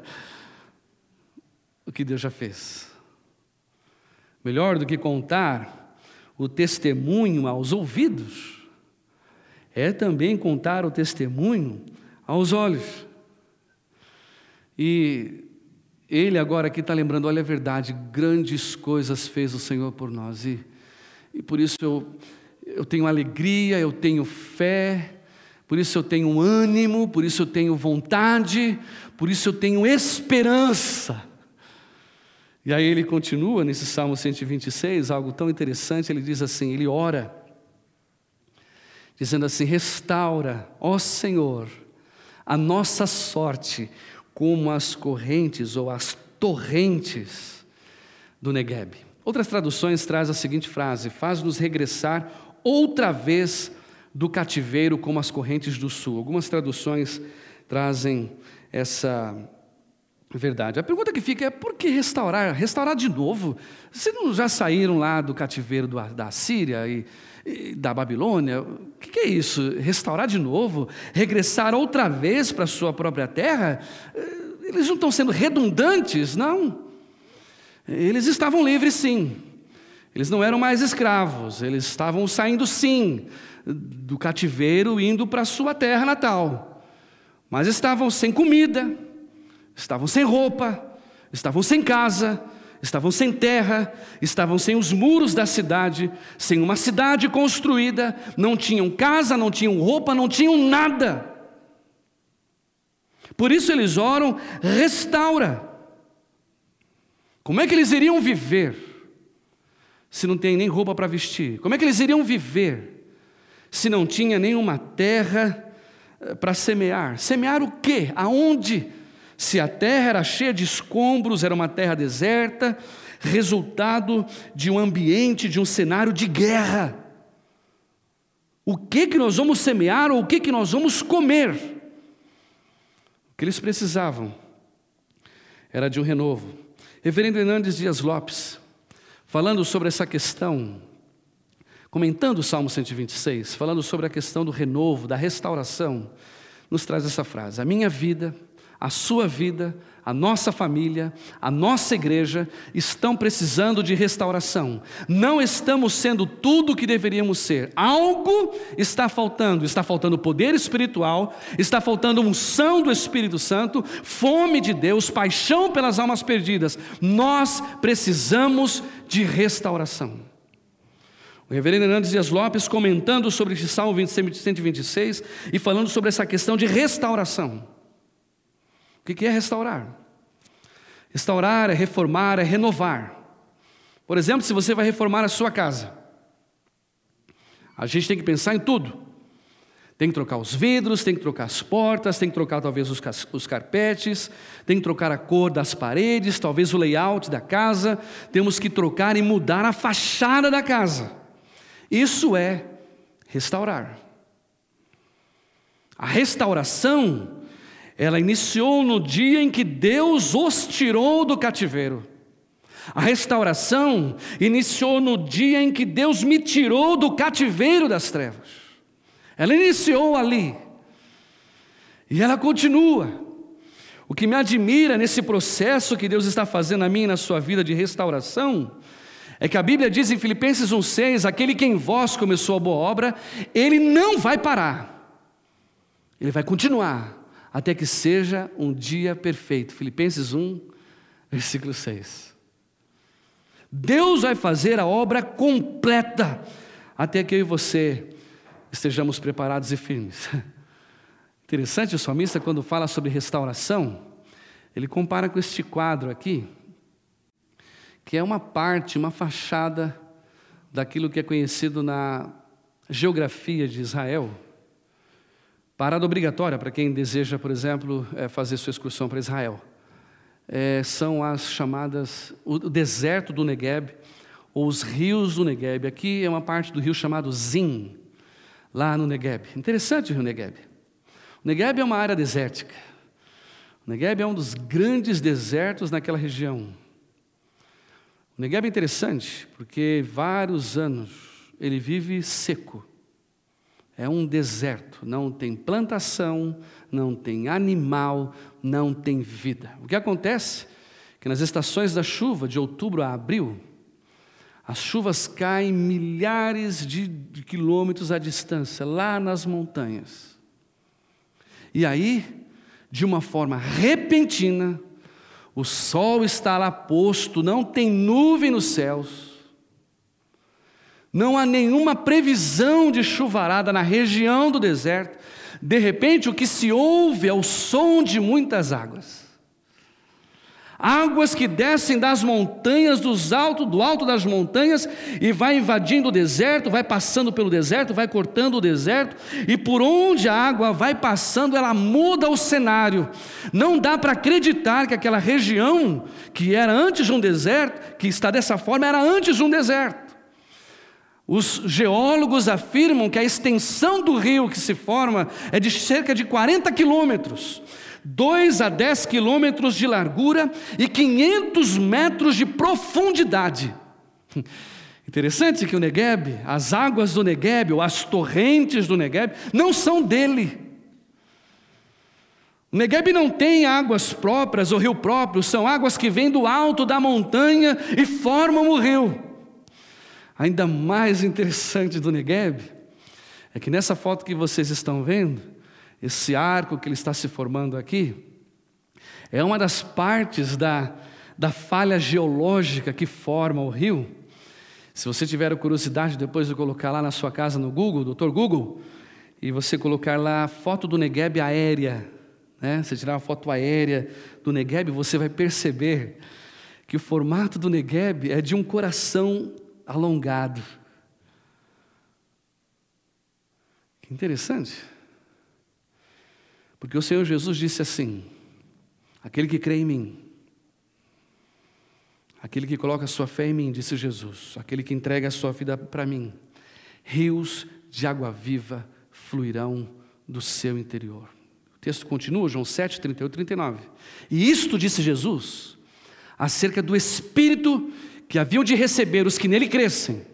o que Deus já fez. Melhor do que contar o testemunho aos ouvidos, é também contar o testemunho aos olhos. E ele agora aqui está lembrando, olha, é verdade, grandes coisas fez o Senhor por nós, e por isso eu tenho alegria, eu tenho fé, por isso eu tenho ânimo, por isso eu tenho vontade, por isso eu tenho esperança. E aí ele continua nesse Salmo 126, algo tão interessante, ele diz assim, ele ora, dizendo assim: restaura, ó Senhor, a nossa sorte, como as correntes ou as torrentes do Negueb. Outras traduções trazem a seguinte frase: faz-nos regressar outra vez do cativeiro como as correntes do sul. Algumas traduções trazem essa verdade. A pergunta que fica é: por que restaurar? Restaurar de novo? Vocês não já saíram lá do cativeiro da Síria e da Babilônia? O que é isso? Restaurar de novo? Regressar outra vez para a sua própria terra? Eles não estão sendo redundantes? Não. Eles estavam livres, sim. Eles não eram mais escravos. Eles estavam saindo, sim, do cativeiro, indo para a sua terra natal. Mas estavam sem comida, estavam sem roupa, estavam sem casa, estavam sem terra, estavam sem os muros da cidade, sem uma cidade construída, não tinham casa, não tinham roupa, não tinham nada. Por isso eles oram: restaura. Como é que eles iriam viver se não tem nem roupa para vestir? Como é que eles iriam viver se não tinha nenhuma terra para semear? Semear o quê? Aonde? Se a terra era cheia de escombros, era uma terra deserta, resultado de um ambiente, de um cenário de guerra. O que nós vamos semear ou o que nós vamos comer? O que eles precisavam era de um renovo. Reverendo Hernandes Dias Lopes, falando sobre essa questão, comentando o Salmo 126, falando sobre a questão do renovo, da restauração, nos traz essa frase: a minha vida, a sua vida, a nossa família, a nossa igreja estão precisando de restauração. Não estamos sendo tudo o que deveríamos ser. Algo está faltando poder espiritual, está faltando unção do Espírito Santo, fome de Deus, paixão pelas almas perdidas. Nós precisamos de restauração. O reverendo Hernandes Dias Lopes, comentando sobre esse Salmo 126 e falando sobre essa questão de restauração. O que é restaurar? Restaurar é reformar, é renovar. Por exemplo, se você vai reformar a sua casa, a gente tem que pensar em tudo. Tem que trocar os vidros, tem que trocar as portas, tem que trocar talvez os carpetes, tem que trocar a cor das paredes, talvez o layout da casa. Temos que trocar e mudar a fachada da casa. Isso é restaurar. A restauração, ela iniciou no dia em que Deus os tirou do cativeiro. A restauração iniciou no dia em que Deus me tirou do cativeiro das trevas. Ela iniciou ali. E ela continua. O que me admira nesse processo que Deus está fazendo na minha e na sua vida de restauração, é que a Bíblia diz em Filipenses 1,6, aquele que em vós começou a boa obra, ele não vai parar. Ele vai continuar até que seja um dia perfeito. Filipenses 1, versículo 6. Deus vai fazer a obra completa, até que eu e você estejamos preparados e firmes. Interessante o salmista, quando fala sobre restauração, ele compara com este quadro aqui, que é uma parte, uma fachada daquilo que é conhecido na geografia de Israel. Parada obrigatória para quem deseja, por exemplo, fazer sua excursão para Israel. São as chamadas, o deserto do Negueb, ou os rios do Negueb. Aqui é uma parte do rio chamado Zin, lá no Negueb. Interessante o rio Negueb. O Negueb é uma área desértica. O Negueb é um dos grandes desertos naquela região. O Negueb é interessante, porque vários anos ele vive seco. É um deserto, não tem plantação, não tem animal, não tem vida. O que acontece é que nas estações da chuva, de outubro a abril, as chuvas caem milhares de quilômetros à distância, lá nas montanhas. E aí, de uma forma repentina, o sol está lá posto, não tem nuvem nos céus, não há nenhuma previsão de chuvarada na região do deserto. De repente, o que se ouve é o som de muitas águas. Águas que descem das montanhas, do alto das montanhas, e vai invadindo o deserto, vai passando pelo deserto, vai cortando o deserto, e por onde a água vai passando, ela muda o cenário. Não dá para acreditar que aquela região, que era antes de um deserto, que está dessa forma, era antes de um deserto. Os geólogos afirmam que a extensão do rio que se forma é de cerca de 40 quilômetros, 2 a 10 quilômetros de largura e 500 metros de profundidade. Interessante que o Negueb, as águas do Negueb, ou as torrentes do Negueb, não são dele. O Negueb não tem águas próprias ou rio próprio, são águas que vêm do alto da montanha e formam o rio. Ainda mais interessante do Negueb é que nessa foto que vocês estão vendo, esse arco que ele está se formando aqui, é uma das partes da falha geológica que forma o rio. Se você tiver curiosidade depois de colocar lá na sua casa no Google, Dr. Google, e você colocar lá a foto do Negueb aérea, né? Você tirar uma foto aérea do Negueb, você vai perceber que o formato do Negueb é de um coração alongado. Que interessante. Porque o Senhor Jesus disse assim: aquele que crê em mim, aquele que coloca a sua fé em mim, disse Jesus, aquele que entrega a sua vida para mim, rios de água viva fluirão do seu interior. texto continua, João 7, 38 e 39. E isto disse Jesus acerca do Espírito que haviam de receber os que nele crescem.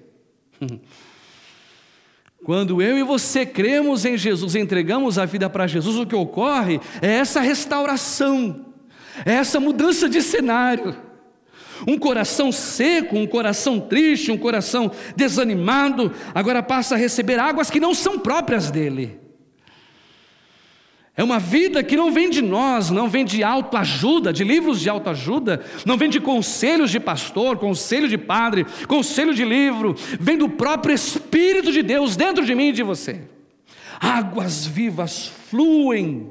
Quando eu e você cremos em Jesus, entregamos a vida para Jesus, o que ocorre é essa restauração, é essa mudança de cenário. Um coração seco, um coração triste, um coração desanimado, agora passa a receber águas que não são próprias dele. É uma vida que não vem de nós, não vem de autoajuda, de livros de autoajuda, não vem de conselhos de pastor, conselho de padre, conselho de livro, vem do próprio Espírito de Deus dentro de mim e de você. Águas vivas fluem.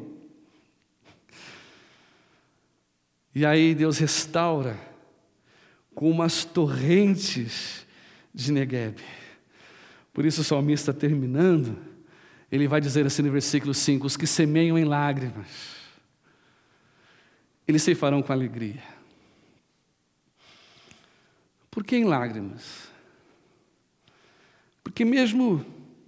E aí Deus restaura com umas torrentes de Negueb. Por isso o salmista terminando, ele vai dizer assim no versículo 5, os que semeiam em lágrimas, eles ceifarão com alegria. Por que em lágrimas? Porque mesmo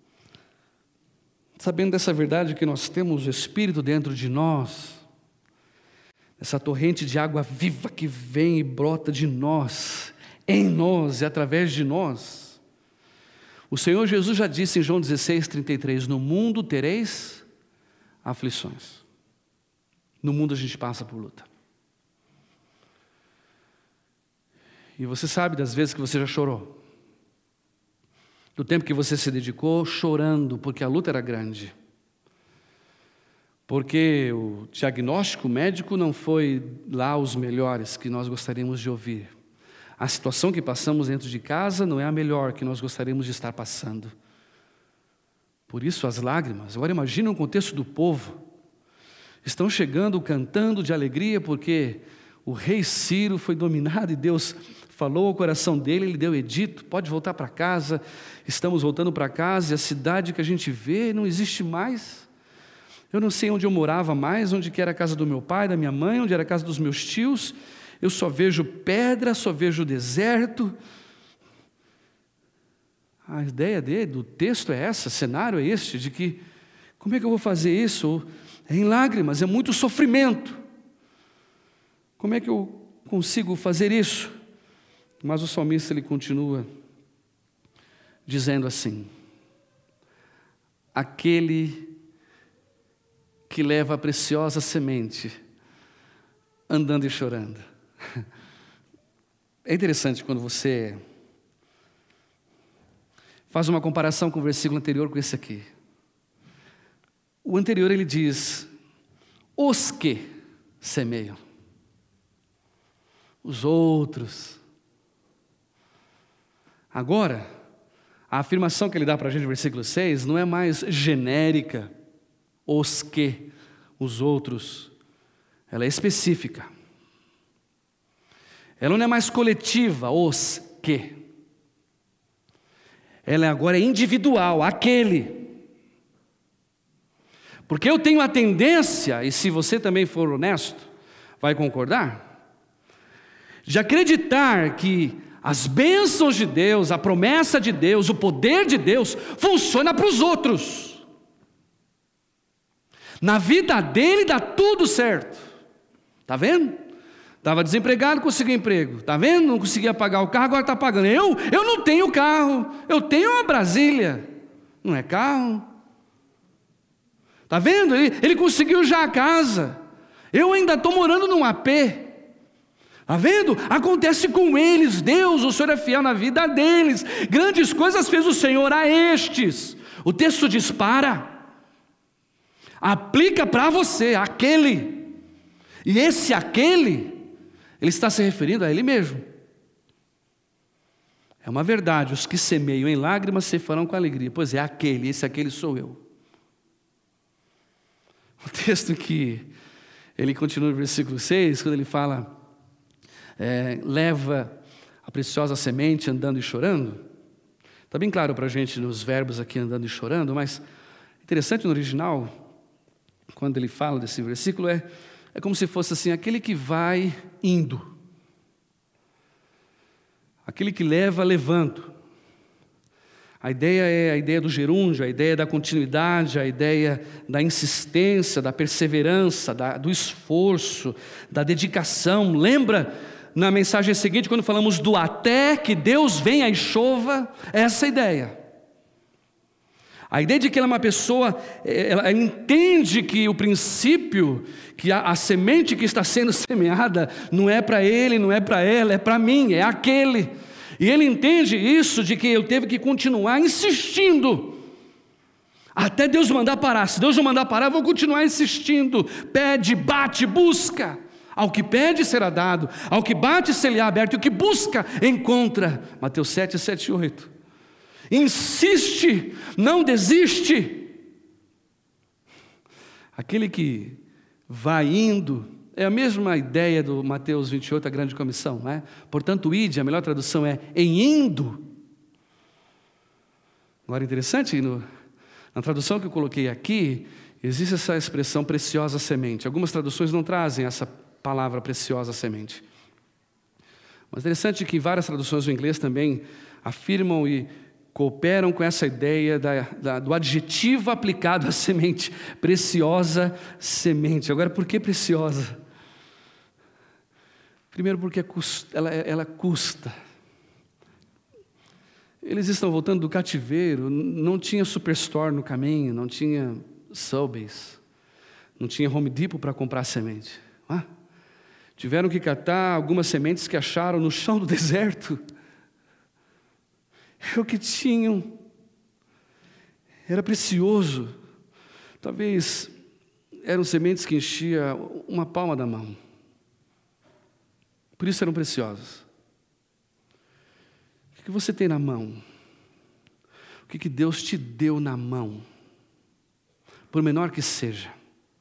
sabendo dessa verdade que nós temos o Espírito dentro de nós, essa torrente de água viva que vem e brota de nós, em nós e através de nós, o Senhor Jesus já disse em João 16, 33, no mundo tereis aflições. No mundo a gente passa por luta. E você sabe das vezes que você já chorou. Do tempo que você se dedicou chorando, porque a luta era grande. Porque o diagnóstico médico não foi lá os melhores que nós gostaríamos de ouvir. A situação que passamos dentro de casa não é a melhor que nós gostaríamos de estar passando. Por isso as lágrimas. Agora imagine o contexto do povo. Estão chegando cantando de alegria porque o rei Ciro foi dominado e Deus falou ao coração dele, ele deu edito, pode voltar para casa. Estamos voltando para casa e a cidade que a gente vê não existe mais. Eu não sei onde eu morava mais, onde que era a casa do meu pai, da minha mãe, onde era a casa dos meus tios. Eu só vejo pedra, só vejo deserto. A ideia do texto é essa, o cenário é este, de que, como é que eu vou fazer isso? É em lágrimas, é muito sofrimento. Como é que eu consigo fazer isso? Mas o salmista, ele continua dizendo assim, aquele que leva a preciosa semente, andando e chorando. É interessante quando você faz uma comparação com o versículo anterior com esse aqui. O anterior ele diz, os que semeiam, os outros. Agora, a afirmação que ele dá para a gente no versículo 6 não é mais genérica, os que, os outros, ela é específica. Ela não é mais coletiva, os que. Ela agora é individual, aquele. Porque eu tenho a tendência, e se você também for honesto, vai concordar, de acreditar que as bênçãos de Deus, a promessa de Deus, o poder de Deus, funciona para os outros. Na vida dele dá tudo certo. Está vendo? Estava desempregado, conseguiu emprego. Está vendo? Não conseguia pagar o carro, agora está pagando. Eu não tenho carro, eu tenho uma Brasília. Não é carro. Está vendo? Ele conseguiu já a casa. Eu ainda estou morando num AP. Está vendo? Acontece com eles. Deus, o Senhor é fiel na vida deles. Grandes coisas fez o Senhor a estes. O texto diz, aplica para você, aquele. E esse aquele, ele está se referindo a ele mesmo. É uma verdade, os que semeiam em lágrimas ceifarão com alegria. Pois é, esse aquele sou eu. O texto que ele continua no versículo 6, quando ele fala, leva a preciosa semente andando e chorando. Está bem claro para a gente nos verbos aqui andando e chorando, mas interessante no original, quando ele fala desse versículo, é como se fosse assim, aquele que vai indo, aquele que leva levando, A ideia é a ideia do gerúndio, a ideia da continuidade, a ideia da insistência, da perseverança, do esforço, da dedicação. Lembra na mensagem seguinte, quando falamos do até que Deus venha e chova? Essa ideia. A ideia de que ela é uma pessoa, ela entende que o princípio, que a semente que está sendo semeada, não é para ele, não é para ela, é para mim, é aquele. E ele entende isso, de que eu teve que continuar insistindo, até Deus mandar parar. Se Deus não mandar parar, eu vou continuar insistindo. Pede, bate, busca. Ao que pede será dado, ao que bate será aberto, e o que busca encontra. Mateus 7, 7 e 8. Insiste, não desiste. Aquele que vai indo, é a mesma ideia do Mateus 28, a grande comissão, não é? Portanto, ide, a melhor tradução é em indo. Agora, interessante, na tradução que eu coloquei aqui, existe essa expressão preciosa semente. Algumas traduções não trazem essa palavra preciosa semente. Mas interessante que várias traduções do inglês também afirmam e cooperam com essa ideia do adjetivo aplicado à semente, preciosa semente. Agora, por que preciosa? Primeiro porque ela custa. Eles estão voltando do cativeiro, não tinha Superstore no caminho, não tinha Sobeys, não tinha Home Depot para comprar semente. Tiveram que catar algumas sementes que acharam no chão do deserto. É o que tinham. Era precioso. Talvez eram sementes que enchia uma palma da mão. Por isso eram preciosas. O que você tem na mão? O que Deus te deu na mão? Por menor que seja.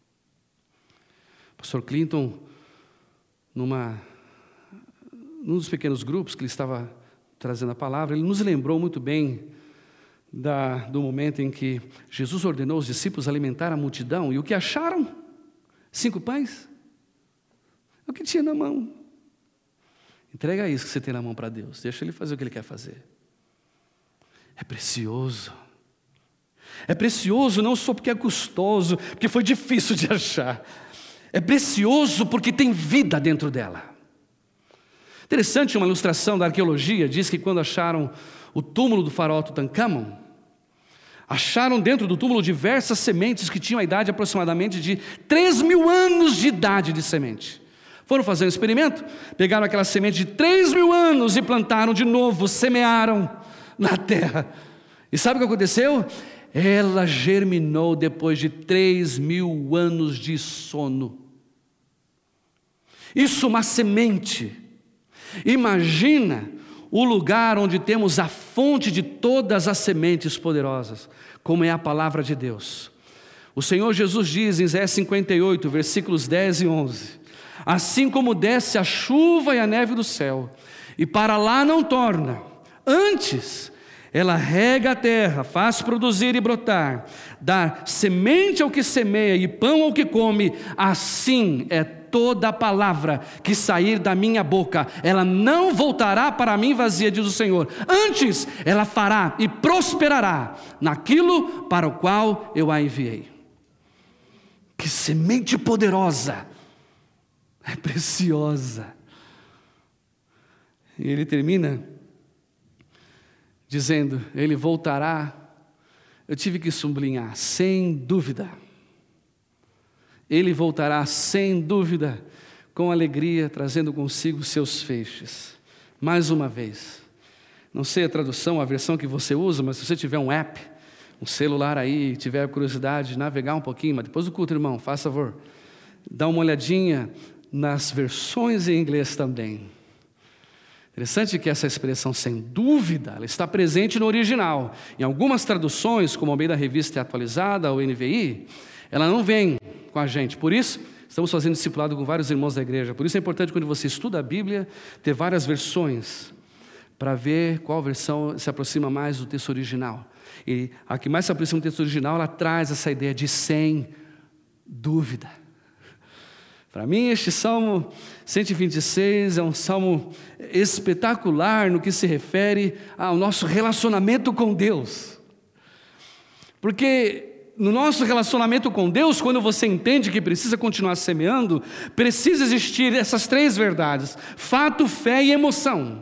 O pastor Clinton, num dos pequenos grupos que ele estava trazendo a palavra, ele nos lembrou muito bem do momento em que Jesus ordenou os discípulos alimentar a multidão. E o que acharam? 5 pães. É o que tinha na mão. Entrega isso que você tem na mão para Deus. Deixa Ele fazer o que Ele quer fazer. É precioso. É precioso não só porque é custoso, porque foi difícil de achar. É precioso porque tem vida dentro dela. Interessante, uma ilustração da arqueologia diz que quando acharam o túmulo do faraó Tutankhamon, acharam dentro do túmulo diversas sementes que tinham a idade aproximadamente de 3.000 anos de idade de semente. Foram fazer um experimento, pegaram aquela semente de 3.000 anos e plantaram de novo, semearam na terra. E sabe o que aconteceu? Ela germinou depois de 3.000 anos de sono. Isso, uma semente. Imagina o lugar onde temos a fonte de todas as sementes poderosas, como é a palavra de Deus. O Senhor Jesus diz em Isaías 58, versículos 10 e 11: assim como desce a chuva e a neve do céu, e para lá não torna, antes ela rega a terra, faz produzir e brotar, dá semente ao que semeia e pão ao que come, assim é toda a palavra que sair da minha boca, ela não voltará para mim vazia, diz o Senhor, antes ela fará e prosperará naquilo para o qual eu a enviei. Que semente poderosa, é preciosa. E ele termina dizendo, ele voltará, eu tive que sublinhar, sem dúvida. Ele voltará sem dúvida, com alegria, trazendo consigo seus feixes. Mais uma vez, não sei a tradução, a versão que você usa, mas se você tiver um app, um celular aí, tiver curiosidade de navegar um pouquinho, mas depois do culto, irmão, faz favor, dá uma olhadinha nas versões em inglês também. Interessante que essa expressão, sem dúvida, ela está presente no original. Em algumas traduções, como a meio da Revista Atualizada, ou NVI, ela não vem com a gente. Por isso, estamos fazendo discipulado com vários irmãos da igreja. Por isso é importante, quando você estuda a Bíblia, ter várias versões, para ver qual versão se aproxima mais do texto original. E a que mais se aproxima do texto original, ela traz essa ideia de sem dúvida. Para mim, este Salmo 126 é um salmo espetacular no que se refere ao nosso relacionamento com Deus. Porque no nosso relacionamento com Deus, quando você entende que precisa continuar semeando, precisa existir essas três verdades: fato, fé e emoção.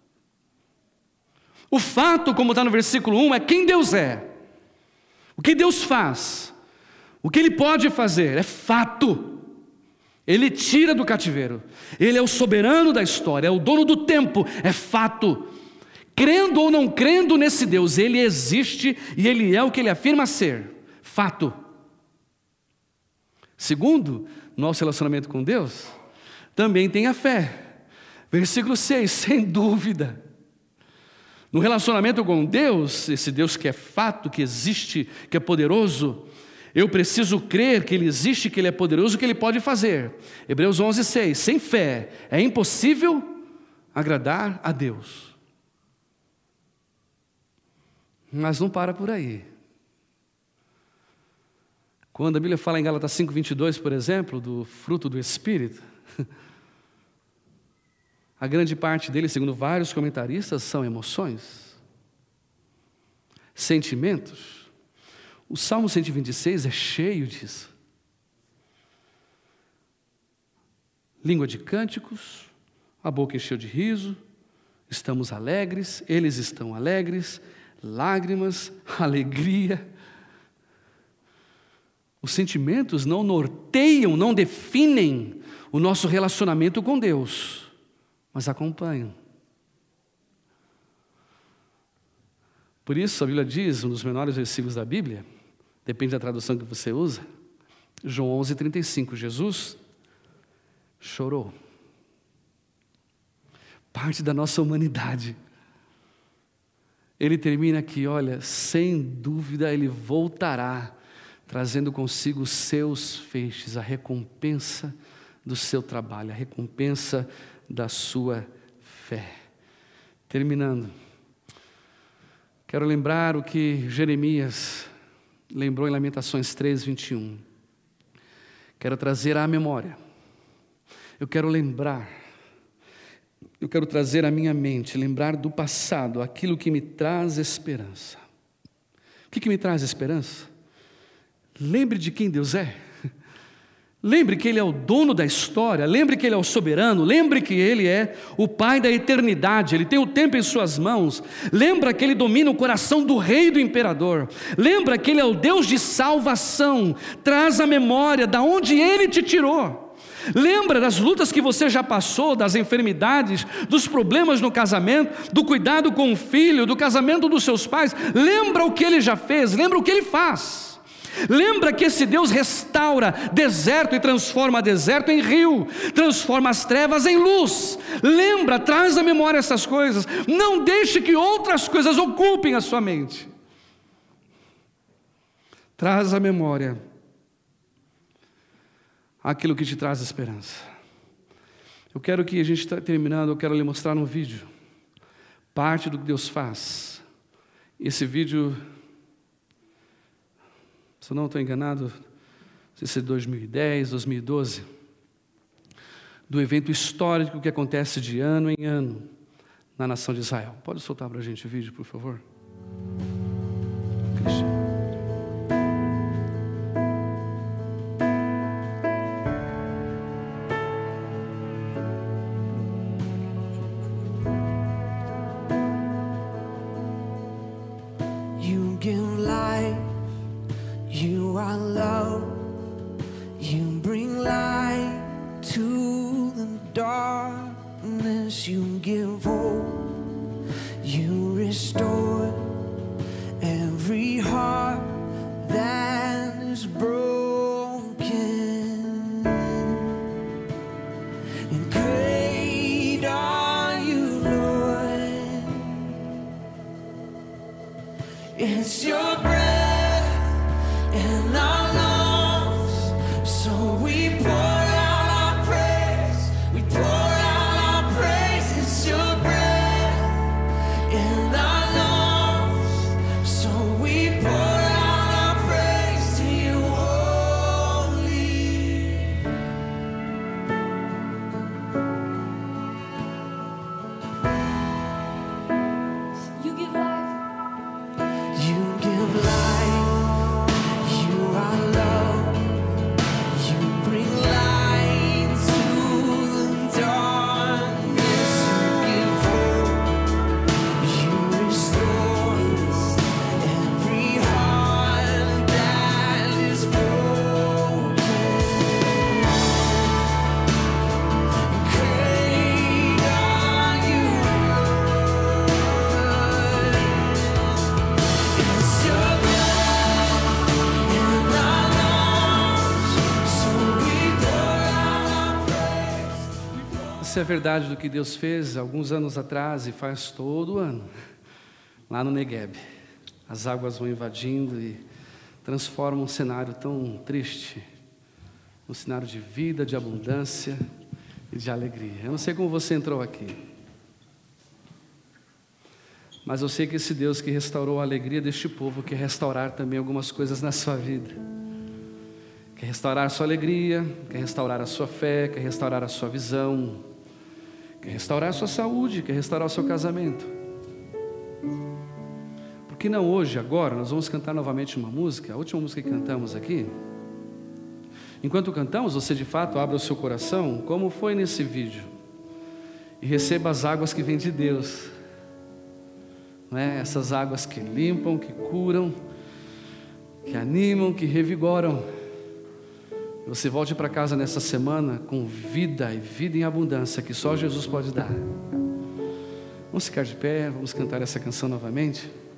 O fato, como está no versículo 1, é quem Deus é, o que Deus faz, o que Ele pode fazer, é fato. Ele tira do cativeiro, Ele é o soberano da história, é o dono do tempo, é fato. Crendo ou não crendo nesse Deus, Ele existe e Ele é o que Ele afirma ser, fato. Segundo, nosso relacionamento com Deus, também tem a fé. Versículo 6, sem dúvida. No relacionamento com Deus, esse Deus que é fato, que existe, que é poderoso, eu preciso crer que Ele existe, que Ele é poderoso, que Ele pode fazer. Hebreus 11:6, sem fé é impossível agradar a Deus. Mas não para por aí. Quando a Bíblia fala em Gálatas 5:22, por exemplo, do fruto do Espírito, a grande parte dele, segundo vários comentaristas, são emoções, sentimentos. O Salmo 126 é cheio disso. Língua de cânticos, a boca encheu de riso, estamos alegres, eles estão alegres, lágrimas, alegria. Os sentimentos não norteiam, não definem o nosso relacionamento com Deus, mas acompanham. Por isso a Bíblia diz, um dos menores versículos da Bíblia, depende da tradução que você usa, João 11:35, Jesus chorou. Parte da nossa humanidade. Ele termina aqui, olha, sem dúvida Ele voltará, trazendo consigo os seus feixes, a recompensa do seu trabalho, a recompensa da sua fé. Terminando, quero lembrar o que Jeremias lembrou em Lamentações 3:21. Quero trazer à memória, eu quero trazer à minha mente, lembrar do passado, aquilo que me traz esperança. O que me traz esperança? Lembre de quem Deus é. Lembre que Ele é o dono da história, lembre que Ele é o soberano, lembre que Ele é o Pai da eternidade, Ele tem o tempo em suas mãos, lembra que Ele domina o coração do rei e do imperador, lembra que Ele é o Deus de salvação, traz a memória de onde Ele te tirou, lembra das lutas que você já passou, das enfermidades, dos problemas no casamento, do cuidado com o filho, do casamento dos seus pais, lembra o que Ele já fez, lembra o que Ele faz. Lembra que esse Deus restaura deserto e transforma deserto em rio, transforma as trevas em luz. Lembra, traz à memória essas coisas. Não deixe que outras coisas ocupem a sua mente. Traz à memória aquilo que te traz esperança. Eu quero que a gente está terminando, eu quero lhe mostrar um vídeo, parte do que Deus faz. Esse vídeo, se eu não estou enganado, não sei se é 2010, 2012, do evento histórico que acontece de ano em ano na nação de Israel. Pode soltar para a gente o vídeo, por favor? Cristian. You give life, you are love, you bring light to the darkness, you give hope, you restore every heart that is broken. And great are you, Lord. It's your breath in our lungs, so we pour out our praise, we pour out our praise. It's your breath in our lungs, so we pour out our praise to you, holy. Isso é verdade do que Deus fez alguns anos atrás e faz todo ano, lá no Negueb. As águas vão invadindo e transformam um cenário tão triste, um cenário de vida, de abundância e de alegria. Eu não sei como você entrou aqui, mas eu sei que esse Deus que restaurou a alegria deste povo quer restaurar também algumas coisas na sua vida. Quer restaurar a sua alegria, quer restaurar a sua fé, quer restaurar a sua visão, quer restaurar a sua saúde, quer restaurar o seu casamento. Por que não hoje, agora, nós vamos cantar novamente uma música, a última música que cantamos aqui. Enquanto cantamos, você de fato abra o seu coração, como foi nesse vídeo, e receba as águas que vêm de Deus. Não é? Essas águas que limpam, que curam, que animam, que revigoram. Você volte para casa nessa semana com vida e vida em abundância que só Jesus pode dar. Vamos ficar de pé, vamos cantar essa canção novamente.